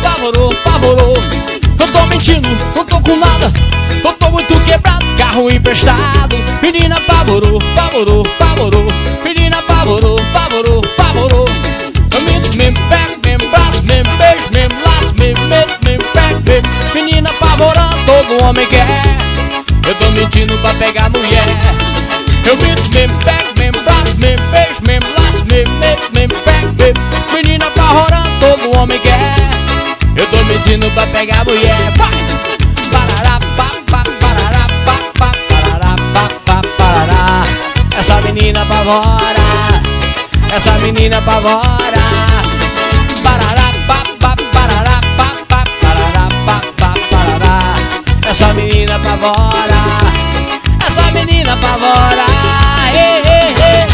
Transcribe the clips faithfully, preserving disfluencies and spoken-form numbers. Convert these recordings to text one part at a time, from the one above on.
pavorou, pavorou. Eu tô mentindo, não tô com nada, eu tô muito quebrado, carro emprestado. Menina pavorou, pavorou, pavorou. Menina pavorou, pavorou, pavorou. Eu minto, me pego, me braço, me beijo, me laço, me meto, me pego, me. Menina pavorando, todo homem quer. Eu tô mentindo pra pegar mulher. Eu minto, me pego, me braço, me beijo, me laço, me meto, me pego, me. Menina pavorando, todo homem quer. Eu tô mentindo pra pegar mulher. Vai! Parará, pá, pá, parará, pá, pá, parará, pá, pá, parará. Essa menina apavora, essa menina apavora. Parará, pá, pá, parará, pá, pá, parará, pá, pá, parará. Essa menina apavora, essa menina apavora. Ei, ei, ei.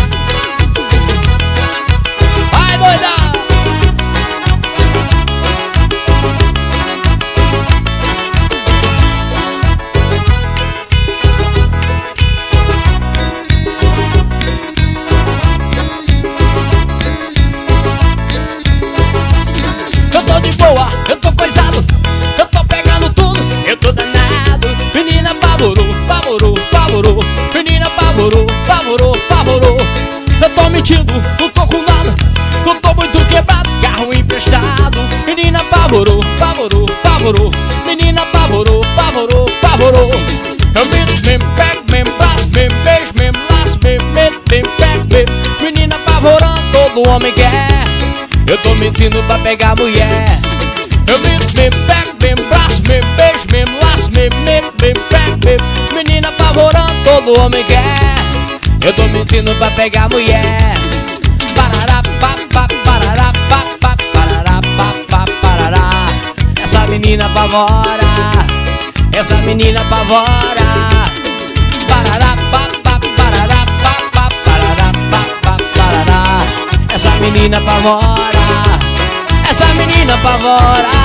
Vai, doida! Eu tô coisado, eu tô pegando tudo, eu tô danado. Menina pavorou, pavorou, pavorou. Menina pavorou, pavorou, pavorou. Eu tô mentindo, não tô com nada, eu tô muito quebrado, carro emprestado. Menina pavorou, pavorou, pavorou. Menina pavorou, pavorou, pavorou. Eu minto, me pego, me braço, me beijo, me laço, me meto, me pego, me. Menina pavorando, todo homem quer. Eu tô mentindo pra pegar mulher. Eu minto, me pego, me braço, me beijo, me laço, me meto, me pego, me. Menina apavorando, todo homem quer. Eu tô mentindo pra pegar mulher. Parará, pá, pá, parará, pá, pá, parará, pá, pá, parará. Essa menina apavora, essa menina apavora. Parará, pá, pá, parará, pá, pá, parará, pá, pá, parará. Essa menina apavora, essa menina apavora.